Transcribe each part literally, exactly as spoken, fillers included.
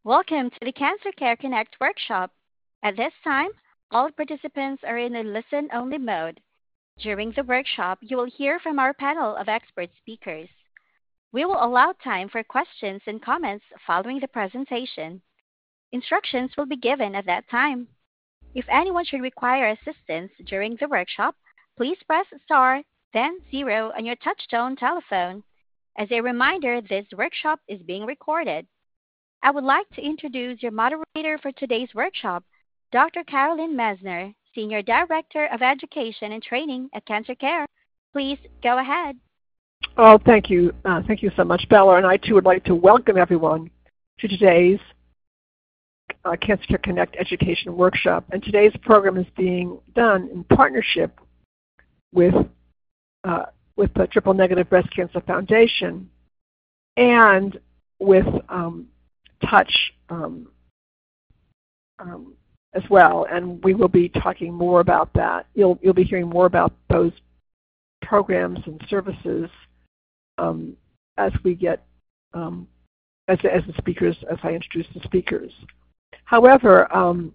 Welcome to the Cancer Care Connect workshop. At this time, all participants are in a listen only mode. During the workshop, you will hear from our panel of expert speakers. We will allow time for questions and comments following the presentation. Instructions will be given at that time. If anyone should require assistance during the workshop, please press star, then zero on your touchtone telephone. As a reminder, this workshop is being recorded. I would like to introduce your moderator for today's workshop, Doctor Carolyn Messner, Senior Director of Education and Training at Cancer Care. Please go ahead. Oh, thank you. Uh, thank you so much, Bella. And I, too, would like to welcome everyone to today's uh, Cancer Care Connect Education Workshop. And today's program is being done in partnership with, uh, with the Triple Negative Breast Cancer Foundation and with um, Touch um, um, as well, and we will be talking more about that. You'll you'll be hearing more about those programs and services um, as we get um, as as the speakers as I introduce the speakers. However, um,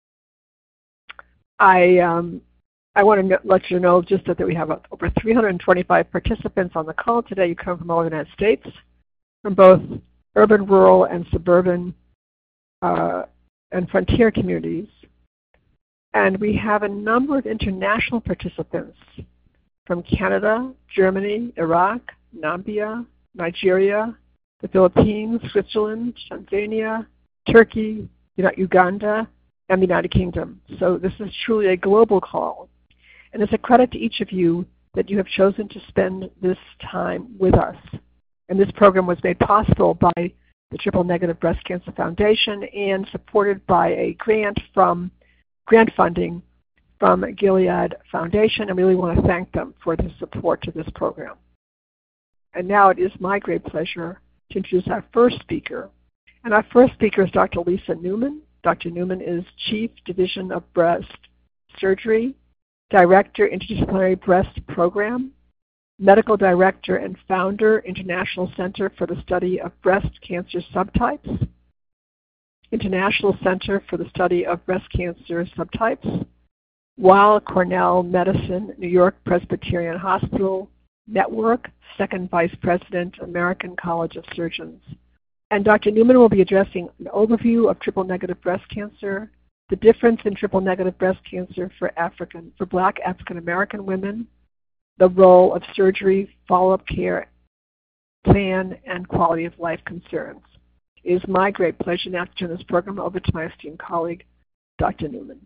I um, I want to let you know just that, that we have over three hundred twenty-five participants on the call today. You come from all over the United States, from both urban, rural, and suburban uh, and frontier communities. And we have a number of international participants from Canada, Germany, Iraq, Namibia, Nigeria, the Philippines, Switzerland, Tanzania, Turkey, Uganda, and the United Kingdom. So this is truly a global call. And it's a credit to each of you that you have chosen to spend this time with us. And this program was made possible by the Triple Negative Breast Cancer Foundation and supported by a grant from grant funding from Gilead Foundation. And we really want to thank them for their support to this program. And now it is my great pleasure to introduce our first speaker. And our first speaker is Doctor Lisa Newman. Doctor Newman is Chief Division of Breast Surgery, Director, Interdisciplinary Breast Program, Medical Director and Founder, International Center for the Study of Breast Cancer Subtypes, International Center for the Study of Breast Cancer Subtypes, Weill Cornell Medicine, New York Presbyterian Hospital Network, Second Vice President, American College of Surgeons. And Doctor Newman will be addressing an overview of triple negative breast cancer, the difference in triple negative breast cancer for African, for Black African American women, the role of surgery, follow-up care plan, and quality of life concerns. It is my great pleasure now to turn this program over to my esteemed colleague, Doctor Newman.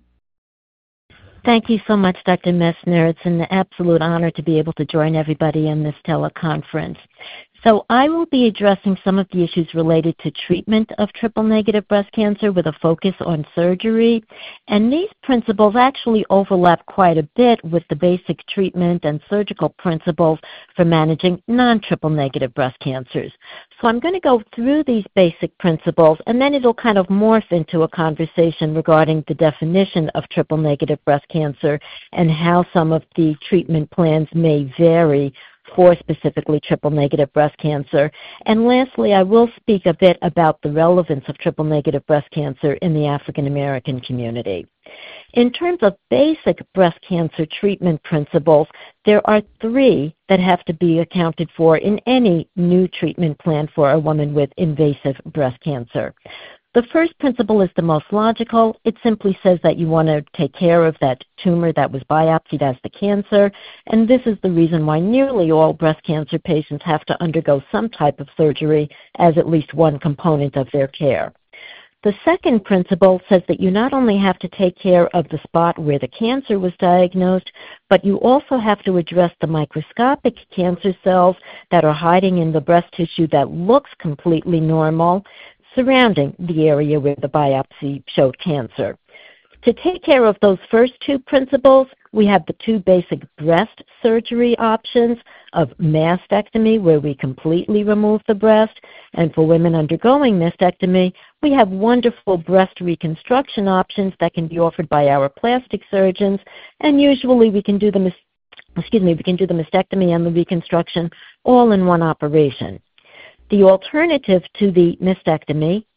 Thank you so much, Doctor Messner. It's an absolute honor to be able to join everybody in this teleconference. So I will be addressing some of the issues related to treatment of triple-negative breast cancer with a focus on surgery. And these principles actually overlap quite a bit with the basic treatment and surgical principles for managing non-triple-negative breast cancers. So I'm going to go through these basic principles, and then it'll kind of morph into a conversation regarding the definition of triple-negative breast cancer and how some of the treatment plans may vary for specifically triple-negative breast cancer. And lastly, I will speak a bit about the relevance of triple-negative breast cancer in the African American community. In terms of basic breast cancer treatment principles, there are three that have to be accounted for in any new treatment plan for a woman with invasive breast cancer. The first principle is the most logical. It simply says that you want to take care of that tumor that was biopsied as the cancer, and this is the reason why nearly all breast cancer patients have to undergo some type of surgery as at least one component of their care. The second principle says that you not only have to take care of the spot where the cancer was diagnosed, but you also have to address the microscopic cancer cells that are hiding in the breast tissue that looks completely normal, surrounding the area where the biopsy showed cancer. To take care of those first two principles, we have the two basic breast surgery options of mastectomy, where we completely remove the breast, and for women undergoing mastectomy, we have wonderful breast reconstruction options that can be offered by our plastic surgeons, and usually we can do the excuse me, we can do the mastectomy and the reconstruction all in one operation. The alternative to the mastectomy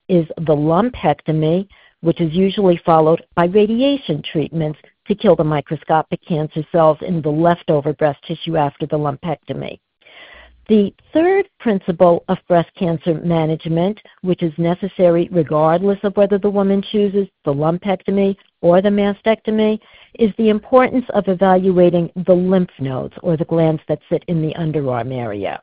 is the lumpectomy, which is usually followed by radiation treatments to kill the microscopic cancer cells in the leftover breast tissue after the lumpectomy. The third principle of breast cancer management, which is necessary regardless of whether the woman chooses the lumpectomy or the mastectomy, is the importance of evaluating the lymph nodes, or the glands that sit in the underarm area.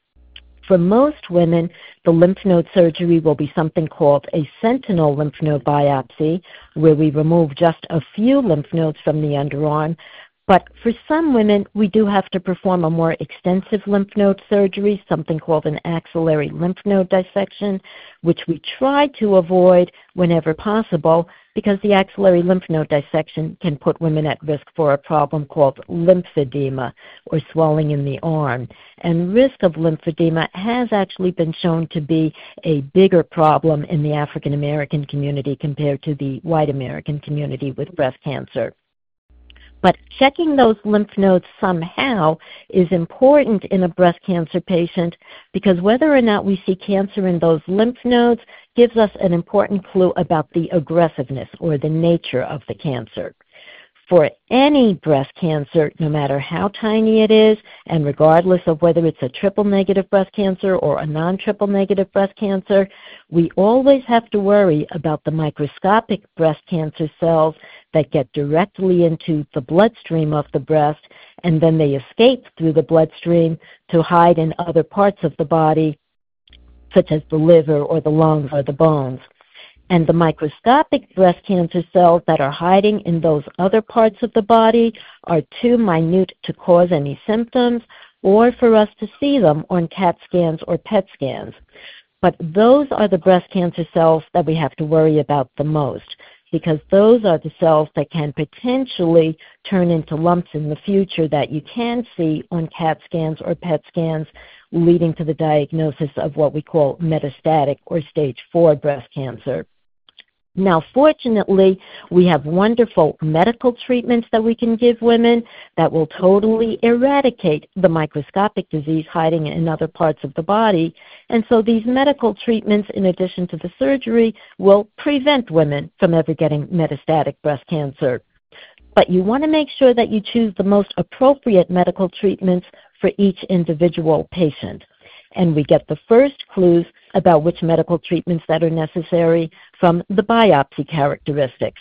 For most women, the lymph node surgery will be something called a sentinel lymph node biopsy, where we remove just a few lymph nodes from the underarm. But for some women, we do have to perform a more extensive lymph node surgery, something called an axillary lymph node dissection, which we try to avoid whenever possible, because the axillary lymph node dissection can put women at risk for a problem called lymphedema, or swelling in the arm. And risk of lymphedema has actually been shown to be a bigger problem in the African American community compared to the white American community with breast cancer. But checking those lymph nodes somehow is important in a breast cancer patient, because whether or not we see cancer in those lymph nodes gives us an important clue about the aggressiveness or the nature of the cancer. For any breast cancer, no matter how tiny it is, and regardless of whether it's a triple-negative breast cancer or a non-triple negative breast cancer, we always have to worry about the microscopic breast cancer cells that get directly into the bloodstream of the breast, and then they escape through the bloodstream to hide in other parts of the body, such as the liver or the lungs or the bones. And the microscopic breast cancer cells that are hiding in those other parts of the body are too minute to cause any symptoms or for us to see them on CAT scans or P E T scans. But those are the breast cancer cells that we have to worry about the most, because those are the cells that can potentially turn into lumps in the future that you can see on CAT scans or P E T scans, leading to the diagnosis of what we call metastatic or stage four breast cancer. Now, fortunately, we have wonderful medical treatments that we can give women that will totally eradicate the microscopic disease hiding in other parts of the body. And so these medical treatments, in addition to the surgery, will prevent women from ever getting metastatic breast cancer. But you want to make sure that you choose the most appropriate medical treatments for each individual patient. And we get the first clues about which medical treatments that are necessary from the biopsy characteristics.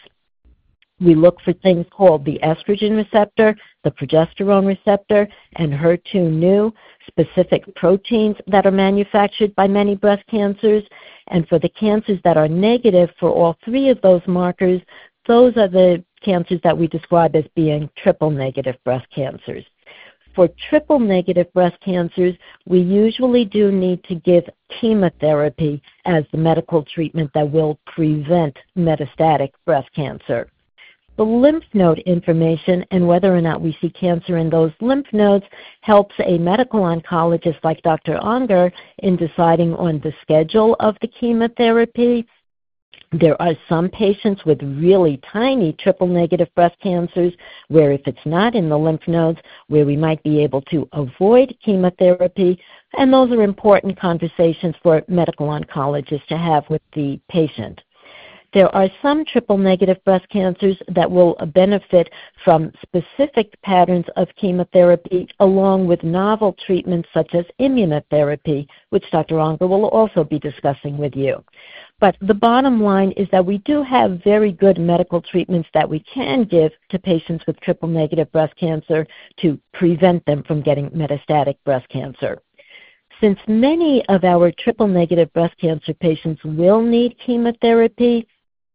We look for things called the estrogen receptor, the progesterone receptor, and H E R two neu, specific proteins that are manufactured by many breast cancers. And for the cancers that are negative for all three of those markers, those are the cancers that we describe as being triple-negative breast cancers. For triple-negative breast cancers, we usually do need to give chemotherapy as the medical treatment that will prevent metastatic breast cancer. The lymph node information and whether or not we see cancer in those lymph nodes helps a medical oncologist like Doctor Unger in deciding on the schedule of the chemotherapy. There are some patients with really tiny triple-negative breast cancers where if it's not in the lymph nodes, where we might be able to avoid chemotherapy, and those are important conversations for medical oncologists to have with the patient. There are some triple-negative breast cancers that will benefit from specific patterns of chemotherapy along with novel treatments such as immunotherapy, which Doctor Unger will also be discussing with you. But the bottom line is that we do have very good medical treatments that we can give to patients with triple-negative breast cancer to prevent them from getting metastatic breast cancer. Since many of our triple-negative breast cancer patients will need chemotherapy,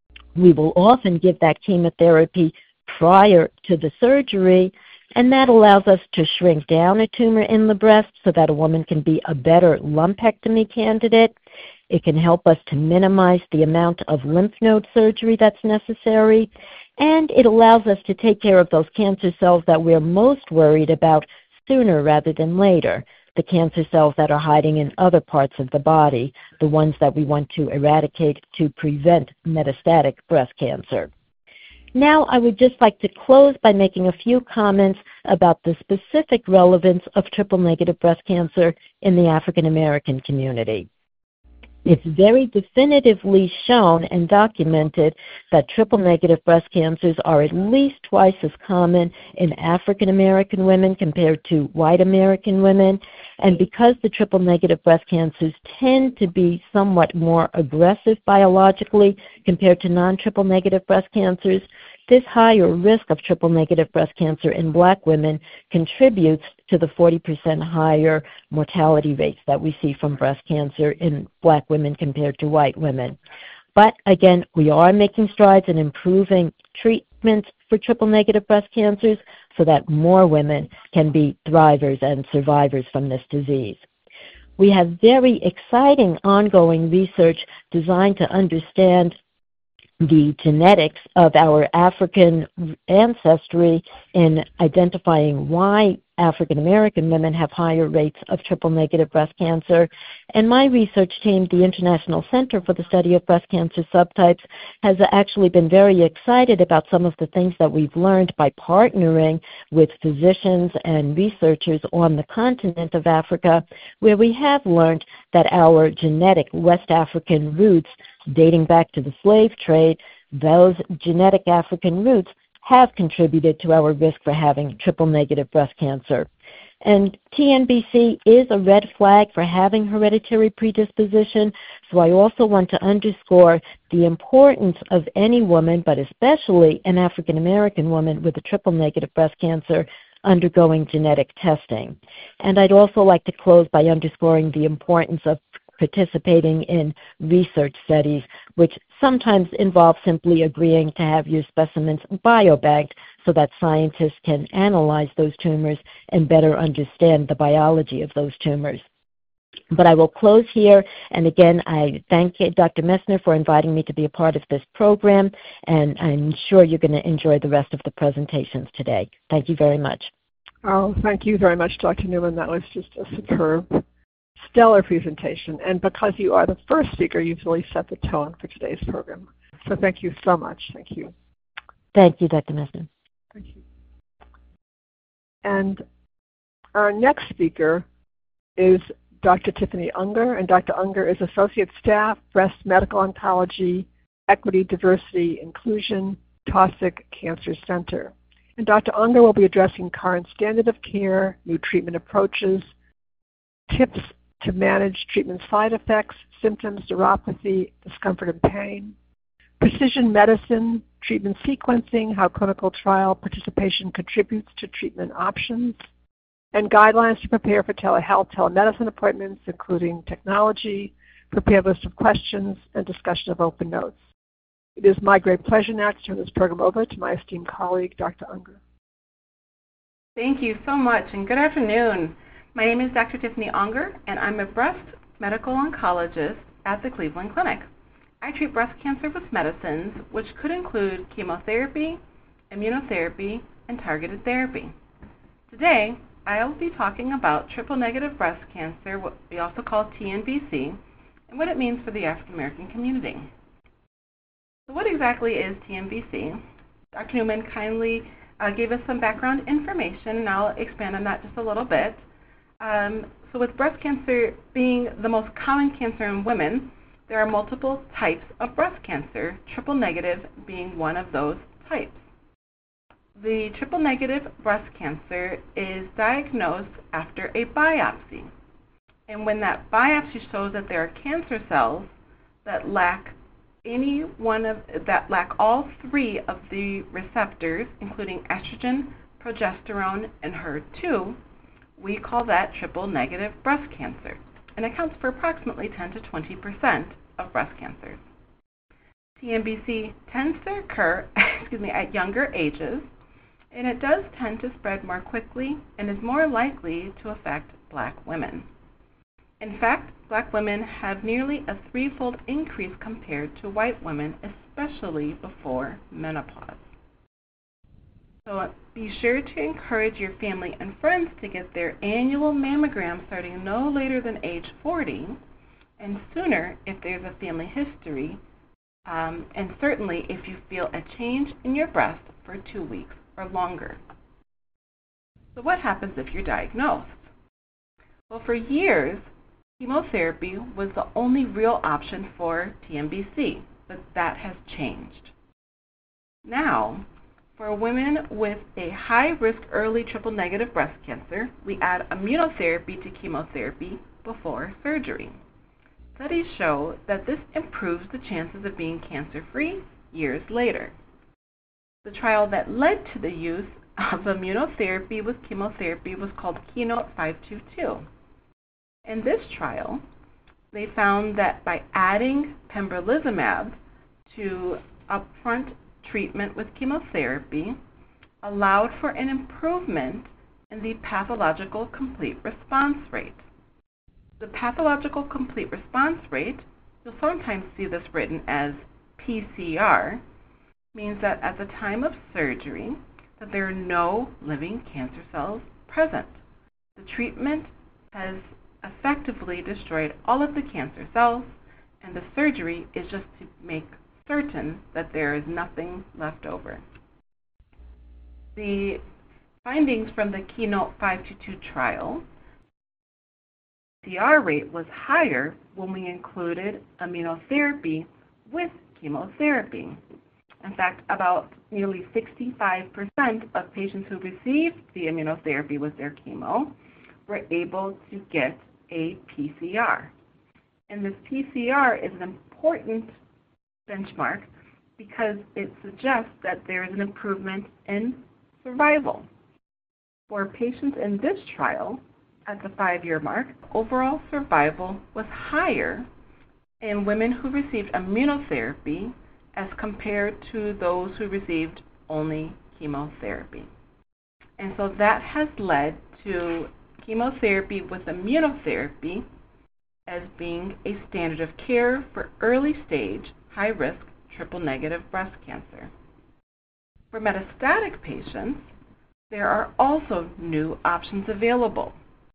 we will often give that chemotherapy prior to the surgery, and that allows us to shrink down a tumor in the breast so that a woman can be a better lumpectomy candidate. It can help us to minimize the amount of lymph node surgery that's necessary, and it allows us to take care of those cancer cells that we're most worried about sooner rather than later, the cancer cells that are hiding in other parts of the body, the ones that we want to eradicate to prevent metastatic breast cancer. Now, I would just like to close by making a few comments about the specific relevance of triple-negative breast cancer in the African American community. It's very definitively shown and documented that triple-negative breast cancers are at least twice as common in African American women compared to white American women. And because the triple-negative breast cancers tend to be somewhat more aggressive biologically compared to non-triple-negative breast cancers, this higher risk of triple-negative breast cancer in Black women contributes to the forty percent higher mortality rates that we see from breast cancer in Black women compared to white women. But again, we are making strides in improving treatments for triple-negative breast cancers so that more women can be thrivers and survivors from this disease. We have very exciting ongoing research designed to understand the genetics of our African ancestry in identifying why African American women have higher rates of triple-negative breast cancer. And my research team, the International Center for the Study of Breast Cancer Subtypes, has actually been very excited about some of the things that we've learned by partnering with physicians and researchers on the continent of Africa, where we have learned that our genetic West African roots dating back to the slave trade, those genetic African roots have contributed to our risk for having triple-negative breast cancer. And T N B C is a red flag for having hereditary predisposition, so I also want to underscore the importance of any woman, but especially an African American woman with a triple-negative breast cancer, undergoing genetic testing. And I'd also like to close by underscoring the importance of participating in research studies, which sometimes involve simply agreeing to have your specimens biobanked so that scientists can analyze those tumors and better understand the biology of those tumors. But I will close here, and again, I thank Doctor Messner for inviting me to be a part of this program, and I'm sure you're going to enjoy the rest of the presentations today. Thank you very much. Oh, thank you very much, Doctor Newman. That was just a superb, stellar presentation. And because you are the first speaker, you've really set the tone for today's program. So thank you so much. Thank you. Thank you, Doctor Messner. Thank you. And our next speaker is Doctor Tiffany Unger, and Doctor Unger is Associate Staff, Breast Medical Oncology, Equity, Diversity, Inclusion, Taussig Cancer Center. And Doctor Unger will be addressing current standard of care, new treatment approaches, tips to manage treatment side effects, symptoms, neuropathy, discomfort, and pain, precision medicine, treatment sequencing, how clinical trial participation contributes to treatment options, and guidelines to prepare for telehealth, telemedicine appointments, including technology, prepared list of questions, and discussion of open notes. It is my great pleasure now to turn this program over to my esteemed colleague, Doctor Unger. Thank you so much, and good afternoon. My name is Doctor Tiffany Unger, and I'm a breast medical oncologist at the Cleveland Clinic. I treat breast cancer with medicines, which could include chemotherapy, immunotherapy, and targeted therapy. Today, I'll be talking about triple-negative breast cancer, what we also call T N B C, and what it means for the African American community. So what exactly is T N B C? Doctor Newman kindly uh, gave us some background information, and I'll expand on that just a little bit. Um, so with breast cancer being the most common cancer in women, there are multiple types of breast cancer, triple-negative being one of those types. The triple-negative breast cancer is diagnosed after a biopsy. And when that biopsy shows that there are cancer cells that lack any one of that lack all three of the receptors, including estrogen, progesterone, and H E R two, we call that triple-negative breast cancer, and accounts for approximately ten to twenty percent of breast cancers. T N B C tends to occur excuse me, at younger ages, and it does tend to spread more quickly and is more likely to affect Black women. In fact, Black women have nearly a threefold increase compared to white women, especially before menopause. So be sure to encourage your family and friends to get their annual mammogram starting no later than age forty, and sooner if there's a family history, um, and certainly if you feel a change in your breast for two weeks or longer. So what happens if you're diagnosed? Well, for years, chemotherapy was the only real option for T N B C, but that has changed. Now, for women with a high-risk early triple-negative breast cancer, we add immunotherapy to chemotherapy before surgery. Studies show that this improves the chances of being cancer-free years later. The trial that led to the use of immunotherapy with chemotherapy was called Keynote five two two. In this trial, they found that by adding pembrolizumab to upfront treatment with chemotherapy allowed for an improvement in the pathological complete response rate. The pathological complete response rate, you'll sometimes see this written as P C R, means that at the time of surgery that there are no living cancer cells present. The treatment has effectively destroyed all of the cancer cells, and the surgery is just to make certain that there is nothing left over. The findings from the Keynote five two two trial, the C R rate was higher when we included immunotherapy with chemotherapy. In fact, about nearly sixty-five percent of patients who received the immunotherapy with their chemo were able to get a P C R. And this P C R is an important benchmark because it suggests that there is an improvement in survival. For patients in this trial, at the five-year mark, overall survival was higher in women who received immunotherapy as compared to those who received only chemotherapy. And so that has led to chemotherapy with immunotherapy as being a standard of care for early-stage, high-risk, triple-negative breast cancer. For metastatic patients, there are also new options available.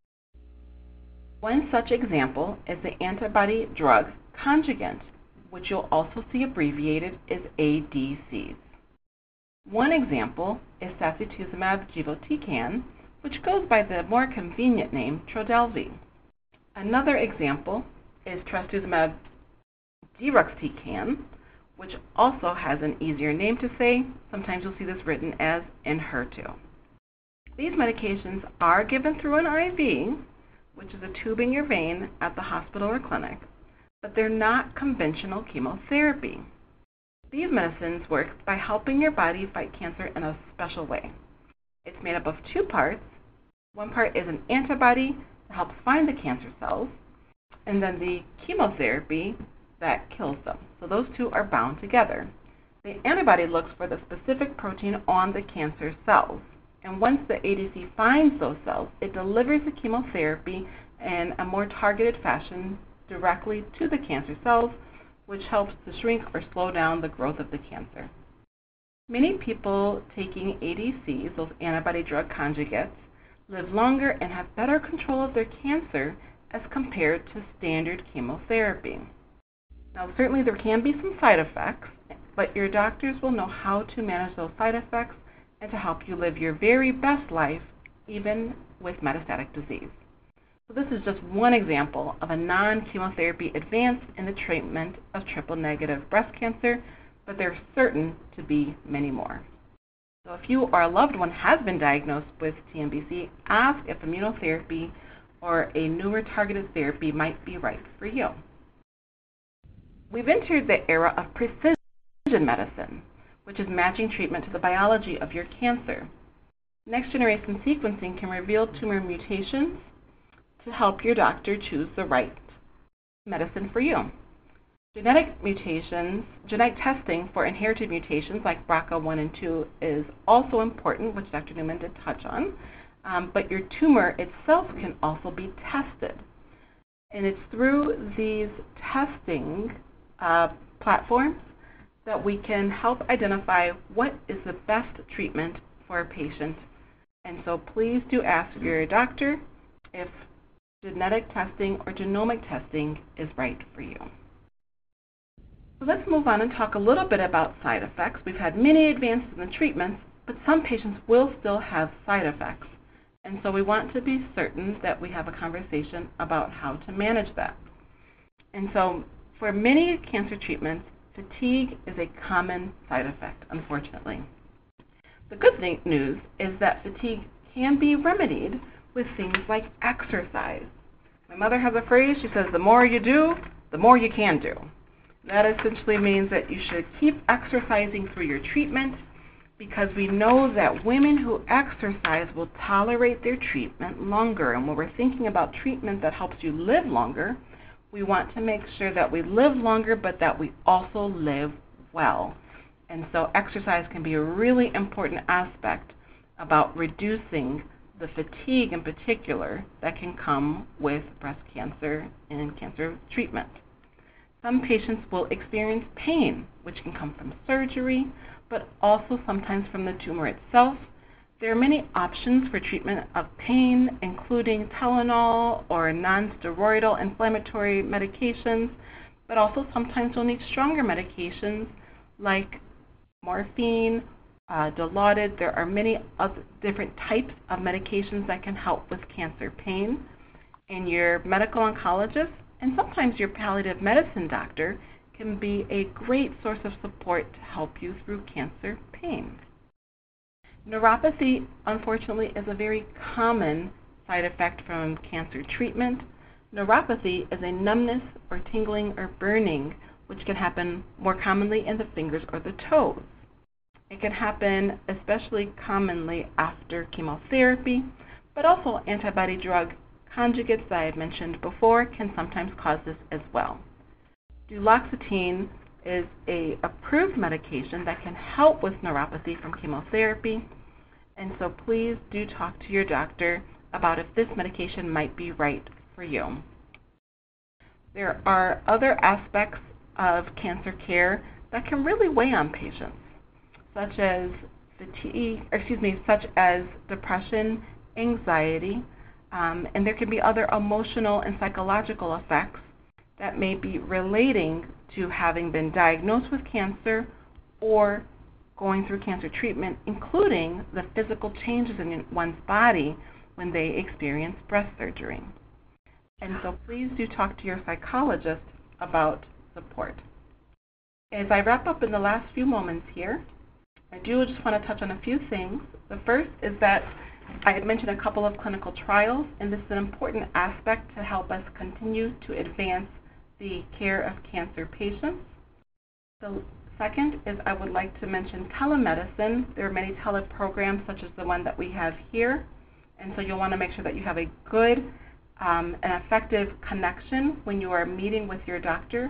One such example is the antibody-drug conjugate, which you'll also see abbreviated as A D Cs. One example is sacituzumab govitecan, which goes by the more convenient name Trodelvy. Another example is trastuzumab deruxtecan, which also has an easier name to say. Sometimes you'll see this written as Enhertu. These medications are given through an I V, which is a tube in your vein at the hospital or clinic, but they're not conventional chemotherapy. These medicines work by helping your body fight cancer in a special way. It's made up of two parts. One part is an antibody that helps find the cancer cells, and then the chemotherapy that kills them. So those two are bound together. The antibody looks for the specific protein on the cancer cells, and once the A D C finds those cells, it delivers the chemotherapy in a more targeted fashion directly to the cancer cells, which helps to shrink or slow down the growth of the cancer. Many people taking A D Cs, those antibody-drug conjugates, live longer and have better control of their cancer as compared to standard chemotherapy. Now, certainly there can be some side effects, but your doctors will know how to manage those side effects and to help you live your very best life, even with metastatic disease. So this is just one example of a non-chemotherapy advance in the treatment of triple-negative breast cancer, but there are certain to be many more. So if you or a loved one has been diagnosed with T N B C, ask if immunotherapy or a newer targeted therapy might be right for you. We've entered the era of precision medicine, which is matching treatment to the biology of your cancer. Next-generation sequencing can reveal tumor mutations to help your doctor choose the right medicine for you. Genetic mutations, genetic testing for inherited mutations like B R C A one and two is also important, which Doctor Newman did touch on, um, but your tumor itself can also be tested. And it's through these testing uh, platforms that we can help identify what is the best treatment for a patient. And so please do ask your doctor if genetic testing or genomic testing is right for you. So let's move on and talk a little bit about side effects. We've had many advances in the treatments, but some patients will still have side effects. And so we want to be certain that we have a conversation about how to manage that. And so for many cancer treatments, fatigue is a common side effect, unfortunately. The good thing, news is that fatigue can be remedied with things like exercise. My mother has a phrase, she says, the more you do, the more you can do. That essentially means that you should keep exercising through your treatment, because we know that women who exercise will tolerate their treatment longer. And when we're thinking about treatment that helps you live longer, we want to make sure that we live longer, but that we also live well. And so exercise can be a really important aspect about reducing the fatigue in particular that can come with breast cancer and cancer treatment. Some patients will experience pain, which can come from surgery, but also sometimes from the tumor itself. There are many options for treatment of pain, including Tylenol or non-steroidal inflammatory medications, but also sometimes we'll need stronger medications like morphine, uh, Dilaudid. There are many other different types of medications that can help with cancer pain. And your medical oncologist and sometimes your palliative medicine doctor can be a great source of support to help you through cancer pain. Neuropathy, unfortunately, is a very common side effect from cancer treatment. Neuropathy is a numbness or tingling or burning, which can happen more commonly in the fingers or the toes. It can happen especially commonly after chemotherapy, but also antibody drug conjugates that I had mentioned before can sometimes cause this as well. Duloxetine is an approved medication that can help with neuropathy from chemotherapy, and so please do talk to your doctor about if this medication might be right for you. There are other aspects of cancer care that can really weigh on patients, such as fatigue, or excuse me, such as depression, anxiety, um, and there can be other emotional and psychological effects that may be relating to having been diagnosed with cancer or going through cancer treatment, including the physical changes in one's body when they experience breast surgery. And so please do talk to your psychologist about support. As I wrap up in the last few moments here, I do just want to touch on a few things. The first is that I had mentioned a couple of clinical trials, and this is an important aspect to help us continue to advance the care of cancer patients. The second is I would like to mention telemedicine. There are many teleprograms such as the one that we have here, and so you'll want to make sure that you have a good um, and effective connection when you are meeting with your doctor,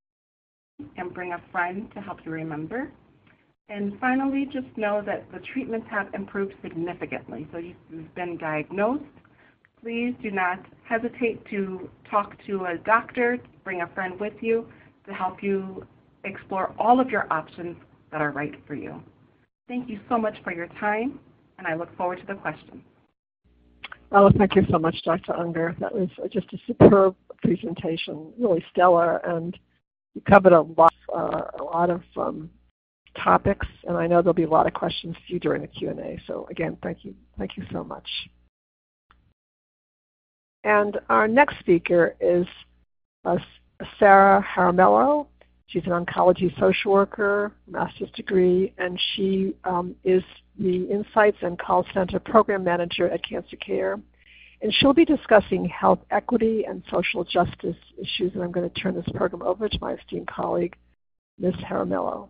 and bring a friend to help you remember. And finally, just know that the treatments have improved significantly. So you've been diagnosed. Please do not hesitate to talk to a doctor, bring a friend with you to help you explore all of your options that are right for you. Thank you so much for your time, and I look forward to the questions. Well, thank you so much, Doctor Unger. That was just a superb presentation, really stellar, and you covered a lot, uh, a lot of um, topics, and I know there'll be a lot of questions for you during the Q and A. So again, thank you, thank you so much. And our next speaker is uh, Sarah Jaramillo. She's an oncology social worker, master's degree, and she um, is the Insights and Call Center Program Manager at Cancer Care. And she'll be discussing health equity and social justice issues, and I'm going to turn this program over to my esteemed colleague, Miz Jaramillo.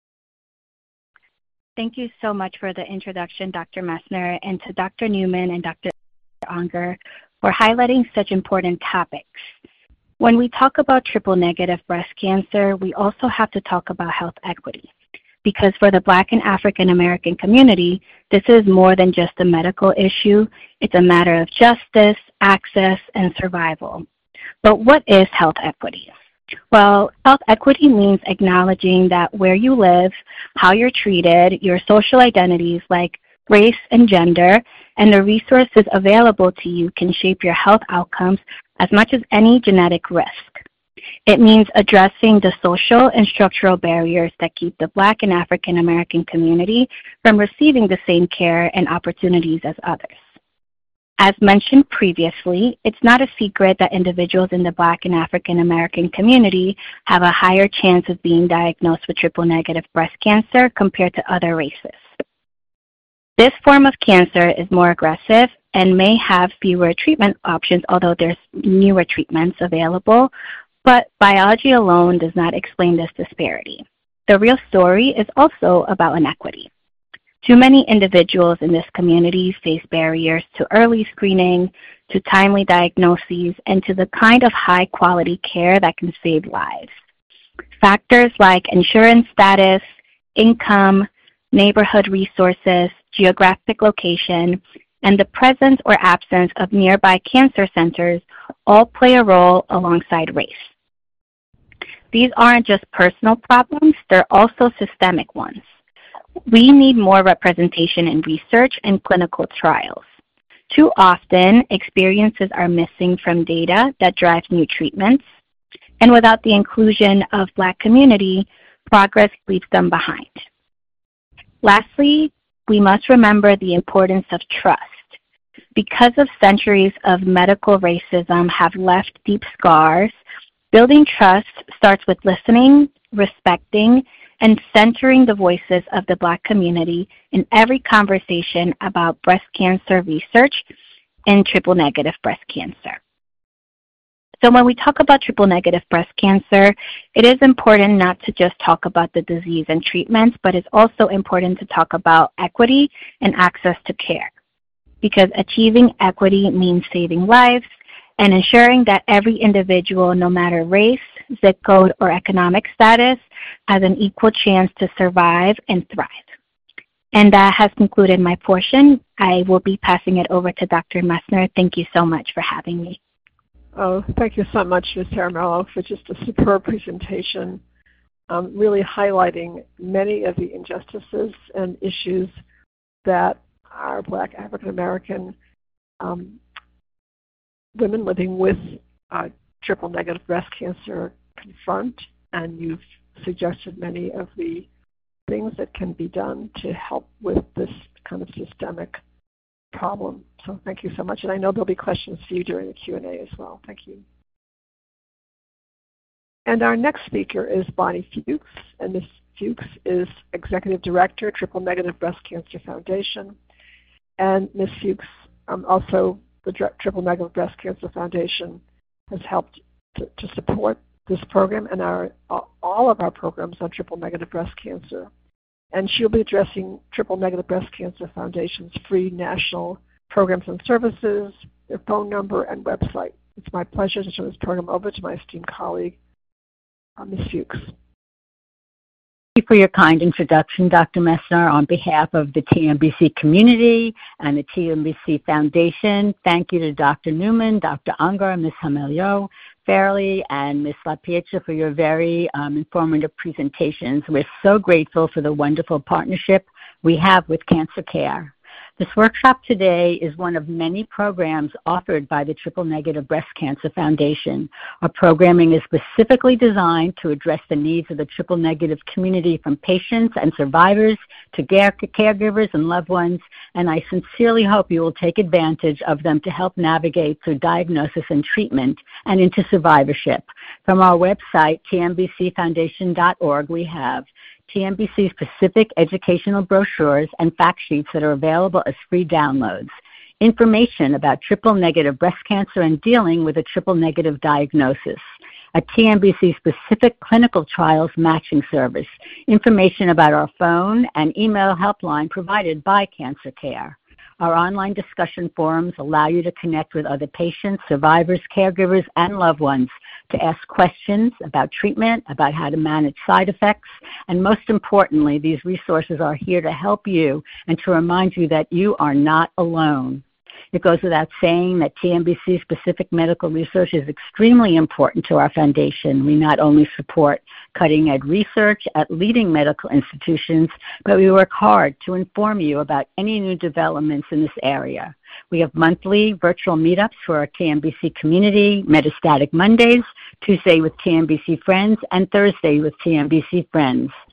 Thank you so much for the introduction, Doctor Messner, and to Doctor Newman and Doctor Unger for highlighting such important topics. When we talk about triple-negative breast cancer, we also have to talk about health equity, because for the Black and African American community, this is more than just a medical issue. It's a matter of justice, access, and survival. But what is health equity? Well, health equity means acknowledging that where you live, how you're treated, your social identities like race and gender, and the resources available to you can shape your health outcomes as much as any genetic risk. It means addressing the social and structural barriers that keep the Black and African American community from receiving the same care and opportunities as others. As mentioned previously, it's not a secret that individuals in the Black and African American community have a higher chance of being diagnosed with triple-negative breast cancer compared to other races. This form of cancer is more aggressive and may have fewer treatment options, although there's newer treatments available, but biology alone does not explain this disparity. The real story is also about inequity. Too many individuals in this community face barriers to early screening, to timely diagnoses, and to the kind of high-quality care that can save lives. Factors like insurance status, income, neighborhood resources, geographic location, and the presence or absence of nearby cancer centers all play a role alongside race. These aren't just personal problems, they're also systemic ones. We need more representation in research and clinical trials. Too often, experiences are missing from data that drives new treatments, and without the inclusion of Black community, progress leaves them behind. Lastly, we must remember the importance of trust. Because of centuries of medical racism have left deep scars, building trust starts with listening, respecting, and centering the voices of the Black community in every conversation about breast cancer research and triple-negative breast cancer. So when we talk about triple-negative breast cancer, it is important not to just talk about the disease and treatments, but it's also important to talk about equity and access to care. Because achieving equity means saving lives and ensuring that every individual, no matter race, zip code, or economic status, has an equal chance to survive and thrive. And that has concluded my portion. I will be passing it over to Doctor Messner. Thank you so much for having me. Oh, thank you so much, Miz Taramello, for just a superb presentation, um, really highlighting many of the injustices and issues that our Black African American um, women living with uh, triple-negative breast cancer confront, and you've suggested many of the things that can be done to help with this kind of systemic problem. So thank you so much. And I know there'll be questions for you during the Q and A as well. Thank you. And our next speaker is Bonnie Fuchs, and Miz Fuchs is Executive Director, Triple Negative Breast Cancer Foundation. And Miz Fuchs, um, also the Triple Negative Breast Cancer Foundation, has helped to, to support this program and our all of our programs on triple negative breast cancer. And she'll be addressing Triple Negative Breast Cancer Foundation's free national programs and services, their phone number, and website. It's my pleasure to turn this program over to my esteemed colleague, uh, Miz Fuchs. Thank you for your kind introduction, Doctor Messner. On behalf of the T M B C community and the T M B C Foundation, thank you to Doctor Newman, Doctor Unger, Miz Hamilio, Fairley, and Miz LaPietra for your very um, informative presentations. We're so grateful for the wonderful partnership we have with Cancer Care. This workshop today is one of many programs offered by the Triple Negative Breast Cancer Foundation. Our programming is specifically designed to address the needs of the triple negative community, from patients and survivors to care- caregivers and loved ones, and I sincerely hope you will take advantage of them to help navigate through diagnosis and treatment and into survivorship. From our website, T M B C foundation dot org, we have T M B C-specific educational brochures and fact sheets that are available as free downloads, information about triple-negative breast cancer and dealing with a triple-negative diagnosis, a T M B C-specific clinical trials matching service, information about our phone and email helpline provided by Cancer Care. Our online discussion forums allow you to connect with other patients, survivors, caregivers, and loved ones to ask questions about treatment, about how to manage side effects, and most importantly, these resources are here to help you and to remind you that you are not alone. It goes without saying that T M B C-specific medical research is extremely important to our foundation. We not only support cutting-edge research at leading medical institutions, but we work hard to inform you about any new developments in this area. We have monthly virtual meetups for our T M B C community, Metastatic Mondays, Tuesday with T M B C Friends, and Thursday with T M B C Friends.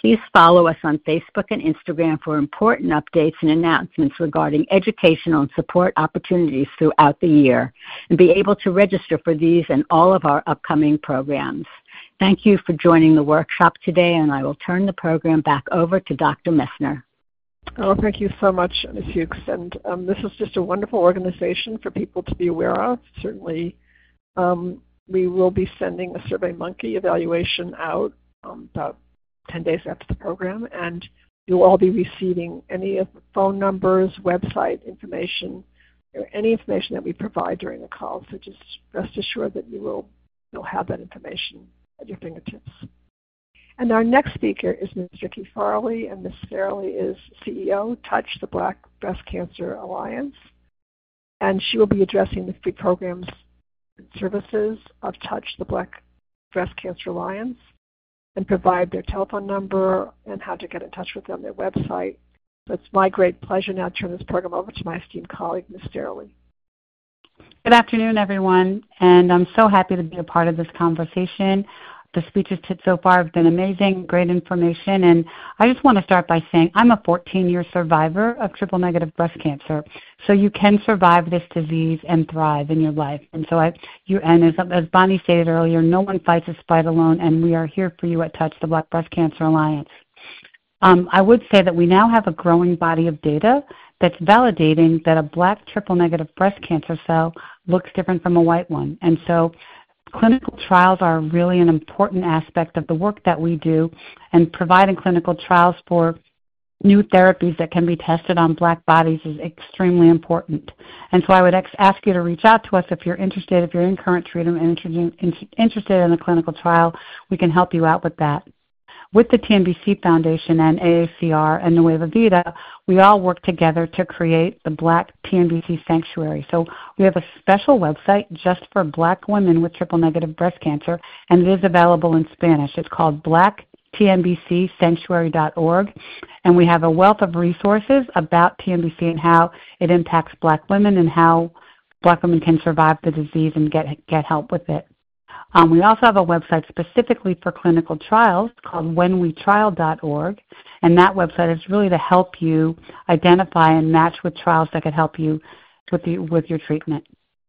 Please follow us on Facebook and Instagram for important updates and announcements regarding educational and support opportunities throughout the year, and be able to register for these and all of our upcoming programs. Thank you for joining the workshop today, and I will turn the program back over to Doctor Messner. Oh, thank you so much, Miz Hughes. And um, this is just a wonderful organization for people to be aware of. Certainly, um, we will be sending a SurveyMonkey evaluation out um, about ten days after the program, and you'll all be receiving any of the phone numbers, website information, or any information that we provide during the call. So just rest assured that you will you'll have that information at your fingertips. And our next speaker is Mister Keith Farley, and Miz Farley is C E O, Touch, the Black Breast Cancer Alliance. And she will be addressing the free programs and services of Touch, the Black Breast Cancer Alliance, and provide their telephone number and how to get in touch with them, their website. So it's my great pleasure now to turn this program over to my esteemed colleague, Miz Farley. Good afternoon, everyone, and I'm so happy to be a part of this conversation. The speeches so far have been amazing, great information, and I just want to start by saying I'm a fourteen-year survivor of triple-negative breast cancer, so you can survive this disease and thrive in your life. And so, I, you, and as, as Bonnie stated earlier, no one fights this fight alone, and we are here for you at Touch, the Black Breast Cancer Alliance. Um, I would say that we now have a growing body of data that's validating that a black triple-negative breast cancer cell looks different from a white one, and so clinical trials are really an important aspect of the work that we do, and providing clinical trials for new therapies that can be tested on black bodies is extremely important. And so I would ex- ask you to reach out to us if you're interested, if you're in current treatment and inter- interested in a clinical trial, we can help you out with that. With the T N B C Foundation and A A C R and Nueva Vida, we all work together to create the Black T N B C Sanctuary. So we have a special website just for black women with triple-negative breast cancer, and it is available in Spanish. It's called black t n b c sanctuary dot org, and we have a wealth of resources about T N B C and how it impacts black women and how black women can survive the disease and get, get help with it. Um, we also have a website specifically for clinical trials called when we trial dot org, and that website is really to help you identify and match with trials that could help you with, the, with your treatment.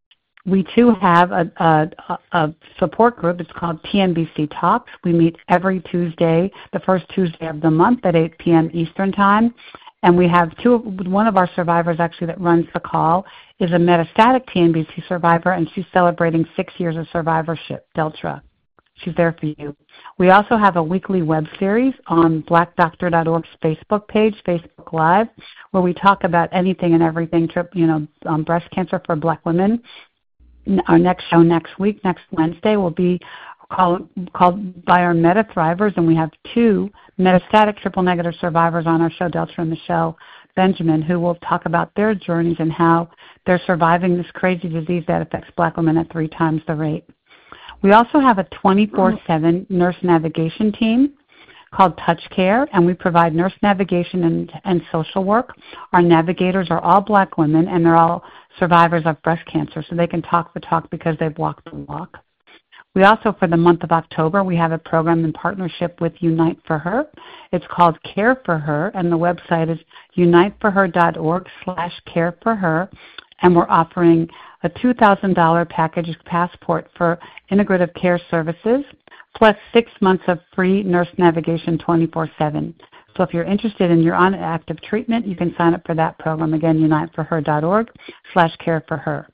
We too have a, a, a support group. It's called T N B C Talks. We meet every Tuesday, the first Tuesday of the month at eight p.m. Eastern Time. And we have two, one of our survivors actually that runs the call is a metastatic T N B C survivor, and she's celebrating six years of survivorship, Deltra. She's there for you. We also have a weekly web series on black doctor dot org's Facebook page, Facebook Live, where we talk about anything and everything, you know, um, breast cancer for black women. Our next show next week, next Wednesday, will be called, called by our Meta Thrivers, and we have two metastatic triple-negative survivors on our show, Deltra and Michelle Benjamin, who will talk about their journeys and how they're surviving this crazy disease that affects black women at three times the rate. We also have a twenty-four seven nurse navigation team called Touch Care, and we provide nurse navigation and, and social work. Our navigators are all black women, and they're all survivors of breast cancer, so they can talk the talk because they've walked the walk. We also, for the month of October, we have a program in partnership with Unite for Her. It's called Care for Her, and the website is unite for her dot org slash care for her, and we're offering a two thousand dollars package passport for integrative care services, plus six months of free nurse navigation twenty-four seven. So if you're interested in your on active treatment, you can sign up for that program. Again, unite for her dot org slash care for her.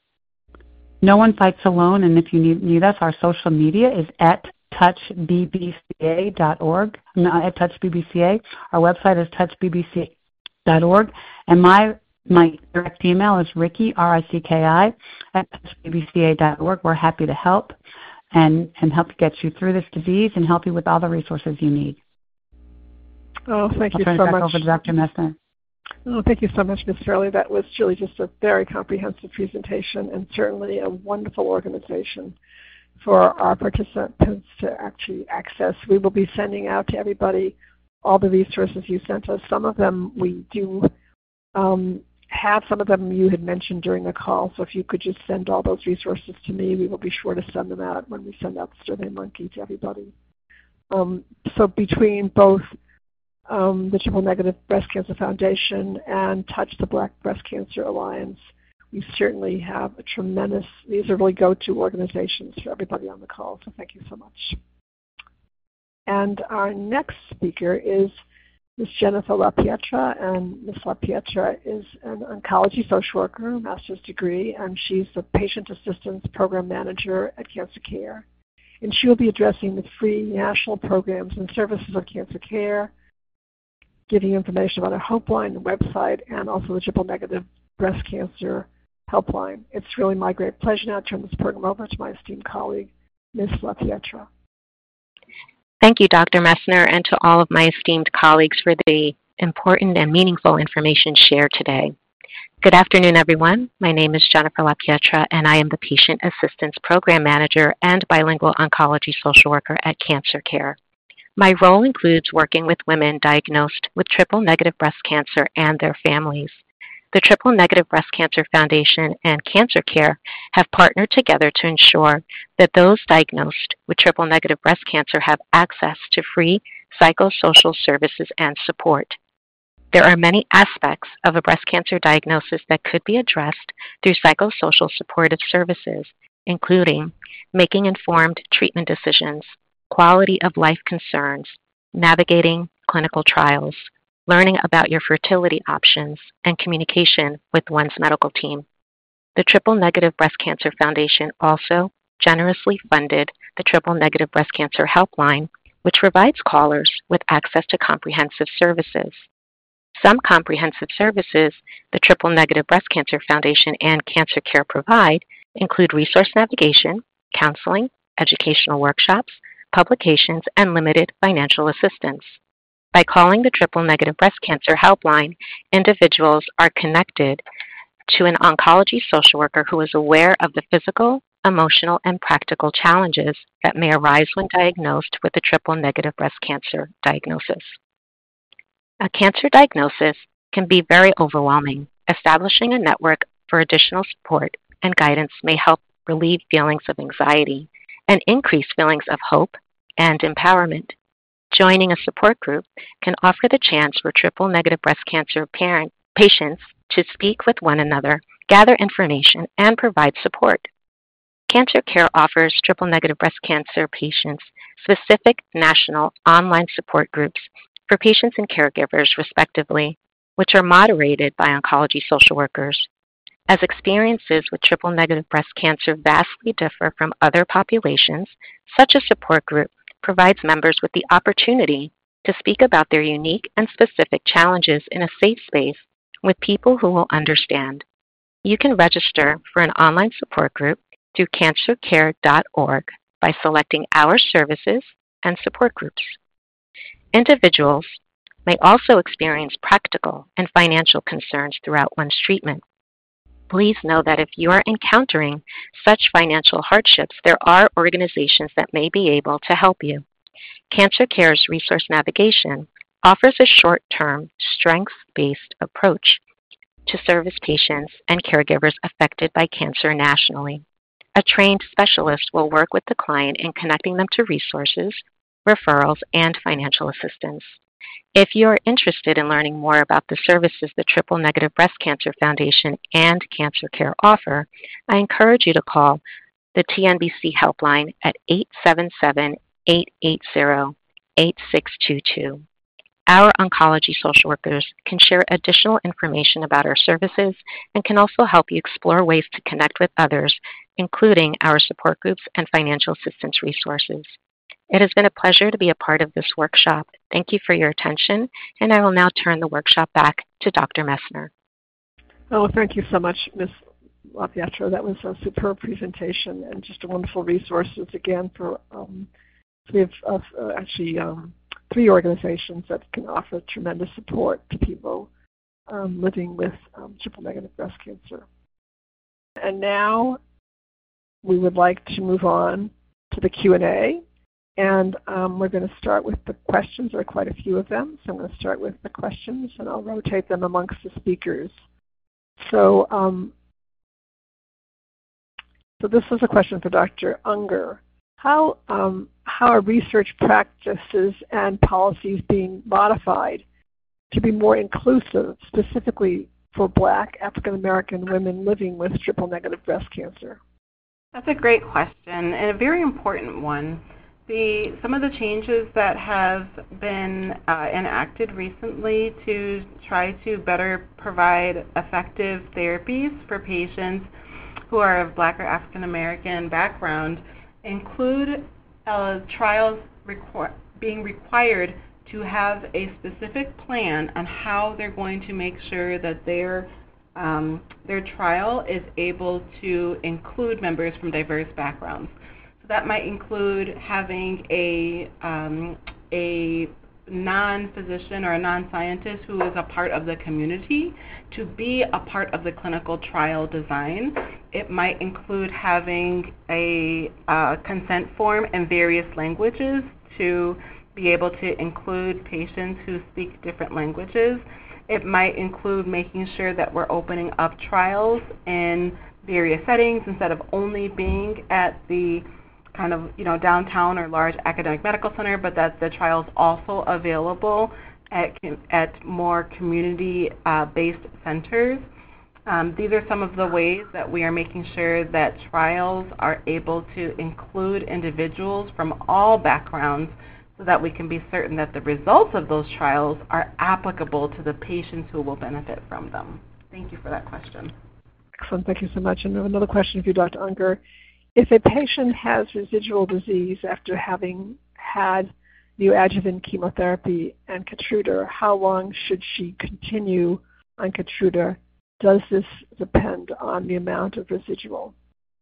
No one fights alone, and if you need, need us, our social media is at touch b b c a dot org, no, at touch b b c a. Our website is touch b b c a dot org, and my my direct email is Ricky, R I C K I, at touch b b c a dot org. We're happy to help and, and help get you through this disease and help you with all the resources you need. Oh, thank I'll you turn so it back much. over to Doctor Messner. Oh, thank you so much, Miz Farley. That was really just a very comprehensive presentation, and certainly a wonderful organization for our participants to actually access. We will be sending out to everybody all the resources you sent us. Some of them we do um, have, some of them you had mentioned during the call, so if you could just send all those resources to me, we will be sure to send them out when we send out the SurveyMonkey to everybody. Um, so between both um, the Triple Negative Breast Cancer Foundation and Touch the Black Breast Cancer Alliance. We certainly have a tremendous, these are really go-to organizations for everybody on the call, so thank you so much. And our next speaker is Miz Jennifer LaPietra, and Miz LaPietra is an oncology social worker, master's degree, and she's the patient assistance program manager at Cancer Care. And she will be addressing the free national programs and services of Cancer Care, giving information about our helpline and website, and also the triple negative breast cancer helpline. It's really my great pleasure now to turn this program over to my esteemed colleague, Miz LaPietra. Thank you, Doctor Messner, and to all of my esteemed colleagues for the important and meaningful information shared today. Good afternoon, everyone. My name is Jennifer LaPietra, and I am the Patient Assistance Program Manager and Bilingual Oncology Social Worker at Cancer Care. My role includes working with women diagnosed with triple-negative breast cancer and their families. The Triple Negative Breast Cancer Foundation and Cancer Care have partnered together to ensure that those diagnosed with triple-negative breast cancer have access to free psychosocial services and support. There are many aspects of a breast cancer diagnosis that could be addressed through psychosocial supportive services, including making informed treatment decisions, quality of life concerns, navigating clinical trials, learning about your fertility options, and communication with one's medical team. The Triple Negative Breast Cancer Foundation also generously funded the Triple Negative Breast Cancer Helpline, which provides callers with access to comprehensive services. Some comprehensive services the Triple Negative Breast Cancer Foundation and Cancer Care provide include resource navigation, counseling, educational workshops, publications, and limited financial assistance. By calling the Triple Negative Breast Cancer Helpline, individuals are connected to an oncology social worker who is aware of the physical, emotional, and practical challenges that may arise when diagnosed with a triple negative breast cancer diagnosis. A cancer diagnosis can be very overwhelming. Establishing a network for additional support and guidance may help relieve feelings of anxiety and increase feelings of hope and empowerment. Joining a support group can offer the chance for triple-negative breast cancer parent, patients to speak with one another, gather information, and provide support. Cancer Care offers triple-negative breast cancer patients specific national online support groups for patients and caregivers, respectively, which are moderated by oncology social workers. As experiences with triple-negative breast cancer vastly differ from other populations, such a support group provides members with the opportunity to speak about their unique and specific challenges in a safe space with people who will understand. You can register for an online support group through cancer care dot org by selecting Our Services and Support Groups. Individuals may also experience practical and financial concerns throughout one's treatment. Please know that if you are encountering such financial hardships, there are organizations that may be able to help you. Cancer Care's Resource Navigation offers a short-term, strengths-based approach to service patients and caregivers affected by cancer nationally. A trained specialist will work with the client in connecting them to resources, referrals, and financial assistance. If you are interested in learning more about the services the Triple Negative Breast Cancer Foundation and Cancer Care offer, I encourage you to call the T N B C helpline at eight seven seven, eight eight zero, eight six two two. Our oncology social workers can share additional information about our services and can also help you explore ways to connect with others, including our support groups and financial assistance resources. It has been a pleasure to be a part of this workshop. Thank you for your attention, and I will now turn the workshop back to Doctor Messner. Oh, thank you so much, Miz LaPietra. That was a superb presentation and just a wonderful resources again for. Um, so we have uh, actually um, three organizations that can offer tremendous support to people um, living with um, triple-negative breast cancer. And now we would like to move on to the Q and A. And um, we're going to start with the questions. There are quite a few of them. So I'm going to start with the questions, and I'll rotate them amongst the speakers. So, um, so this is a question for Doctor Unger. How, um, how are research practices and policies being modified to be more inclusive, specifically for Black African American women living with triple-negative breast cancer? That's a great question and a very important one. The, some of the changes that have been uh, enacted recently to try to better provide effective therapies for patients who are of Black or African American background include uh, trials requ- being required to have a specific plan on how they're going to make sure that their um, their trial is able to include members from diverse backgrounds. So that might include having a um, a non-physician or a non-scientist who is a part of the community to be a part of the clinical trial design. It might include having a uh, consent form in various languages to be able to include patients who speak different languages. It might include making sure that we're opening up trials in various settings instead of only being at the kind of, you know, downtown or large academic medical center, but that the trial's also available at, at more community-based uh, centers. Um, these are some of the ways that we are making sure that trials are able to include individuals from all backgrounds so that we can be certain that the results of those trials are applicable to the patients who will benefit from them. Thank you for that question. Excellent. Thank you so much. And another question for you, Doctor Unger. If a patient has residual disease after having had neoadjuvant chemotherapy and Keytruda, how long should she continue on Keytruda? Does this depend on the amount of residual?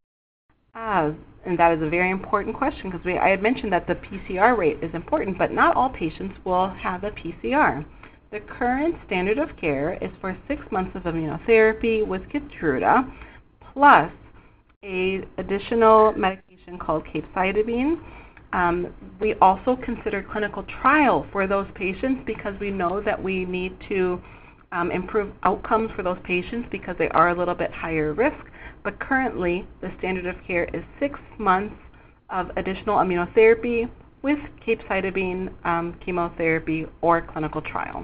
Ah, and that is a very important question because I had mentioned that the P C R rate is important, but not all patients will have a P C R. The current standard of care is for six months of immunotherapy with Keytruda plus a additional medication called capecitabine. Um, we also consider clinical trial for those patients because we know that we need to um, improve outcomes for those patients because they are a little bit higher risk. But currently, the standard of care is six months of additional immunotherapy with capecitabine um, chemotherapy or clinical trial.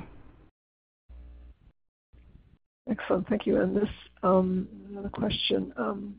Excellent, thank you. And this, um, another question. Um,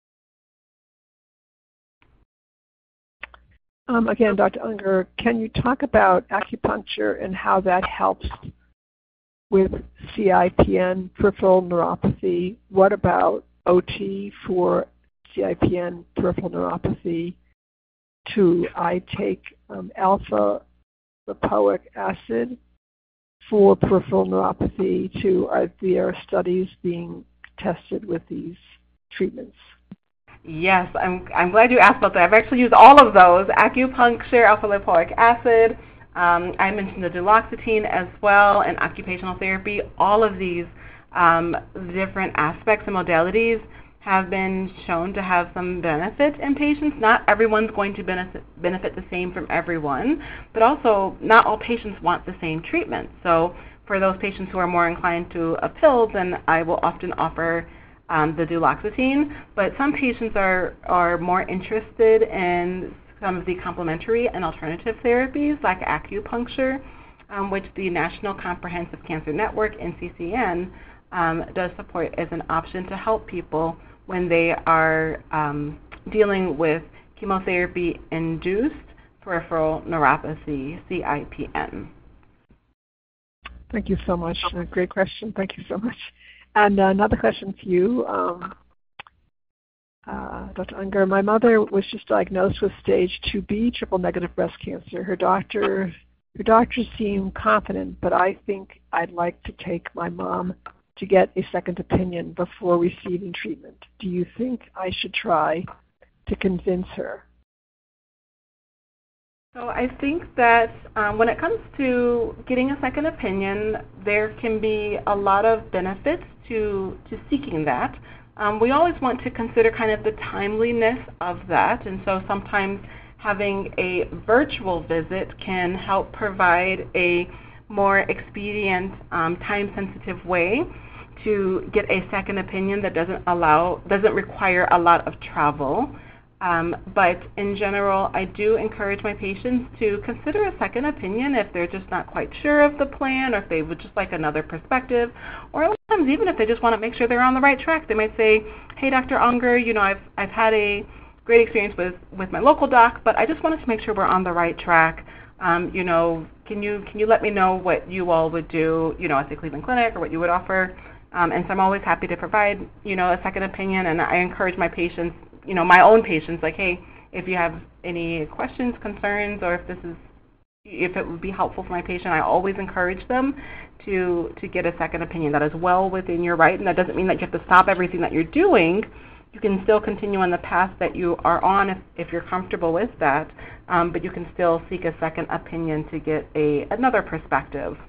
um, again, Doctor Unger, can you talk about acupuncture and how that helps with C I P N, peripheral neuropathy? What about O T for C I P N, peripheral neuropathy? Two, I take um, alpha lipoic acid for peripheral neuropathy. Two, are there studies being tested with these treatments? Yes, I'm, I'm glad you asked about that. I've actually used all of those, acupuncture, alpha lipoic acid. Um, I mentioned the duloxetine as well, and occupational therapy. All of these um, different aspects and modalities have been shown to have some benefit in patients. Not everyone's going to benefit, benefit the same from everyone, but also not all patients want the same treatment. So for those patients who are more inclined to a pill, then I will often offer um, the duloxetine. But some patients are, are more interested in some of the complementary and alternative therapies like acupuncture, um, which the National Comprehensive Cancer Network, N C C N, um, does support as an option to help people when they are um, dealing with chemotherapy-induced peripheral neuropathy, C I P N. Thank you so much. Uh, great question. Thank you so much. And uh, another question for you. Um, Uh, Doctor Unger, my mother was just diagnosed with stage two B triple-negative breast cancer. Her doctor, her doctors seem confident, but I think I'd like to take my mom to get a second opinion before receiving treatment. Do you think I should try to convince her? So I think that um, when it comes to getting a second opinion, there can be a lot of benefits to, to seeking that. Um, we always want to consider kind of the timeliness of that, and so sometimes having a virtual visit can help provide a more expedient, um, time-sensitive way to get a second opinion that doesn't allow, doesn't require a lot of travel. Um, but in general, I do encourage my patients to consider a second opinion if they're just not quite sure of the plan, or if they would just like another perspective, or a lot of times even if they just want to make sure they're on the right track. They might say, hey, Doctor Unger, you know, I've, I've had a great experience with, with my local doc, but I just wanted to make sure we're on the right track. Um, you know, can you, can you let me know what you all would do, you know, at the Cleveland Clinic, or what you would offer? Um, and so I'm always happy to provide, you know, a second opinion, and I encourage my patients, you know, my own patients, like, hey, if you have any questions, concerns, or if this is, if it would be helpful for my patient, I always encourage them to to get a second opinion. That is well within your right, and that doesn't mean that you have to stop everything that you're doing. You can still continue on the path that you are on if, if you're comfortable with that, um, but you can still seek a second opinion to get a another perspective.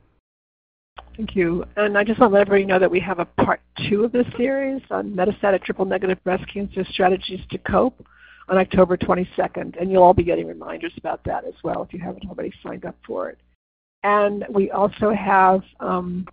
Thank you. And I just want to let everybody know that we have a part two of this series on metastatic triple-negative breast cancer strategies to cope on October twenty-second. And you'll all be getting reminders about that as well if you haven't already signed up for it. And we also have um,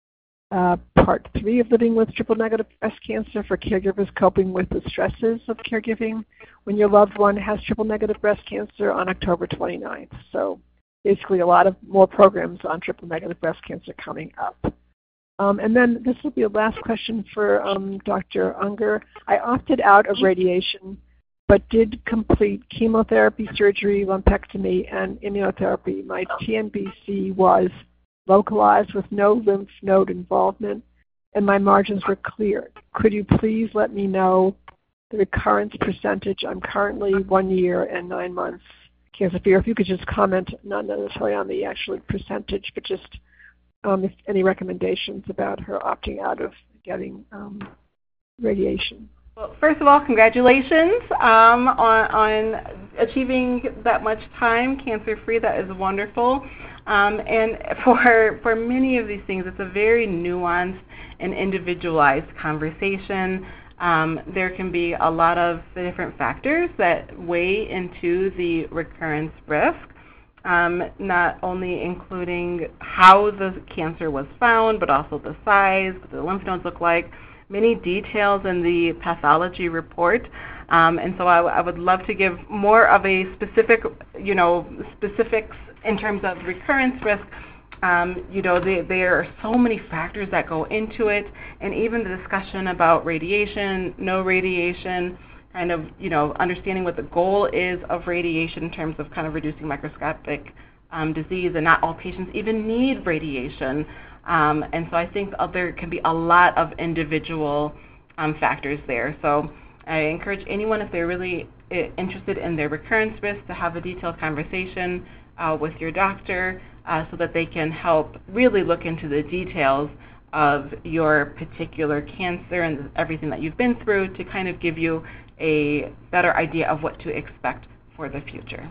uh, part three of Living with Triple-Negative Breast Cancer for caregivers coping with the stresses of caregiving when your loved one has triple-negative breast cancer on October twenty-ninth. So basically a lot of more programs on triple-negative breast cancer coming up. Um, and then this will be a last question for um, Doctor Unger. I opted out of radiation, but did complete chemotherapy, surgery, lumpectomy, and immunotherapy. My T N B C was localized with no lymph node involvement, and my margins were cleared. Could you please let me know the recurrence percentage? I'm currently one year and nine months cancer free. Or if you could just comment, not necessarily on the actual percentage, but just um, if any recommendations about her opting out of getting um, radiation. Well, first of all, congratulations um, on, on achieving that much time cancer-free. That is wonderful. Um, and for, for many of these things, it's a very nuanced and individualized conversation. Um, there can be a lot of different factors that weigh into the recurrence risk, um, not only including how the cancer was found, but also the size, what the lymph nodes look like, many details in the pathology report. Um, and so I, I would love to give more of a specific, you know, specifics in terms of recurrence risk. Um, you know, they, there are so many factors that go into it, and even the discussion about radiation, no radiation, kind of, you know, understanding what the goal is of radiation in terms of kind of reducing microscopic um, disease, and not all patients even need radiation. Um, and so I think there can be a lot of individual um, factors there. So I encourage anyone, if they're really interested in their recurrence risk, to have a detailed conversation uh, with your doctor, Uh, so that they can help really look into the details of your particular cancer and everything that you've been through to kind of give you a better idea of what to expect for the future.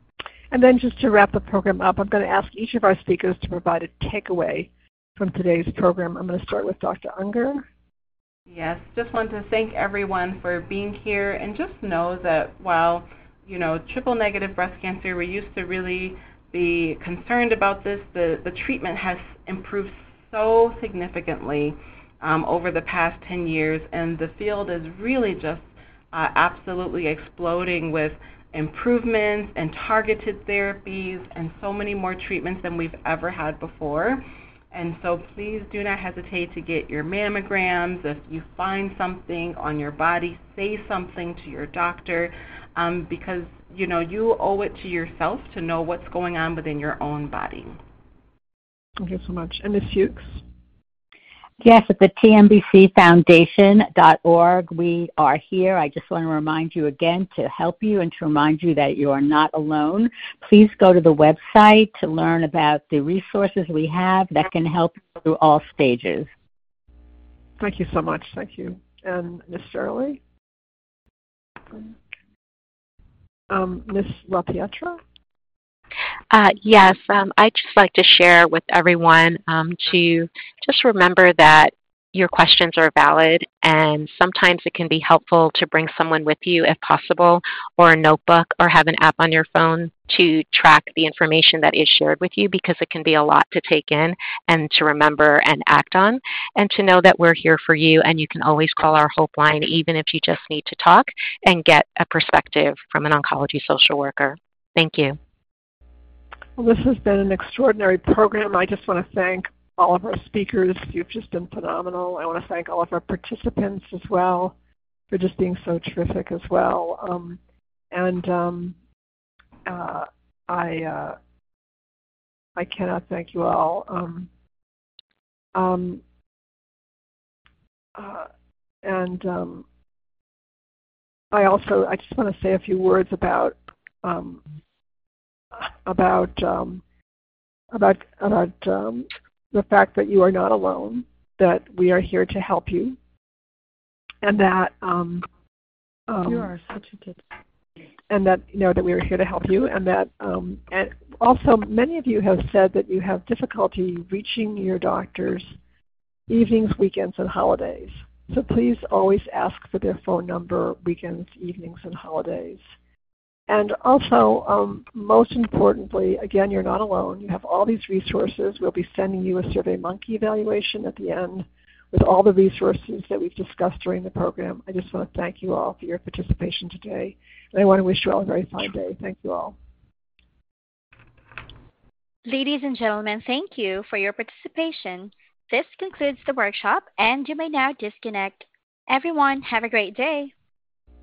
And then just to wrap the program up, I'm going to ask each of our speakers to provide a takeaway from today's program. I'm going to start with Doctor Unger. Yes, just want to thank everyone for being here, and just know that while, you know, triple-negative breast cancer, we used to really be concerned about this, the, the treatment has improved so significantly um, over the past ten years, and the field is really just uh, absolutely exploding with improvements and targeted therapies and so many more treatments than we've ever had before. And so please do not hesitate to get your mammograms. If you find something on your body, say something to your doctor, um, because you know you owe it to yourself to know what's going on within your own body. Thank you so much. And Miz Fuchs? Yes, at the T M B C Foundation dot org, we are here. I just want to remind you again to help you and to remind you that you are not alone. Please go to the website to learn about the resources we have that can help you through all stages. Thank you so much. Thank you. And Miz Shirley? Um, Miz LaPietra? Uh, yes, um, I'd just like to share with everyone um, to just remember that your questions are valid, and sometimes it can be helpful to bring someone with you if possible, or a notebook, or have an app on your phone to track the information that is shared with you, because it can be a lot to take in and to remember and act on, and to know that we're here for you, and you can always call our Hope line even if you just need to talk and get a perspective from an oncology social worker. Thank you. Well, this has been an extraordinary program. I just want to thank all of our speakers. You've just been phenomenal. I want to thank all of our participants as well for just being so terrific as well. Um, and um, uh, I uh, I cannot thank you all. Um, um, uh, and um, I also I just want to say a few words about um, about um, about about um, the fact that you are not alone, that we are here to help you, and that um, um, you are such a good, and that you know that we are here to help you, and that um, and also many of you have said that you have difficulty reaching your doctors evenings, weekends, and holidays. So please always ask for their phone number weekends, evenings, and holidays. And also, um, most importantly, again, you're not alone. You have all these resources. We'll be sending you a SurveyMonkey evaluation at the end with all the resources that we've discussed during the program. I just want to thank you all for your participation today. And I want to wish you all a very fine day. Thank you all. Ladies and gentlemen, thank you for your participation. This concludes the workshop, and you may now disconnect. Everyone, have a great day.